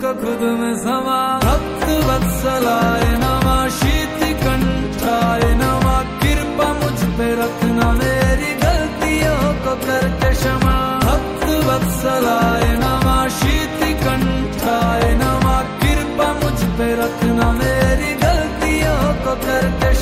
को खुद में समा। भक्त वत्सलाय नमः, शीति कंठाय नमः, कृपा मुझ पे रखना मेरी गलतियों को करके क्षमा। भक्त वत्सलाय नमः, शीति कंठाय नमः, कृपा मुझ पे रखना मेरी गलतियों को करके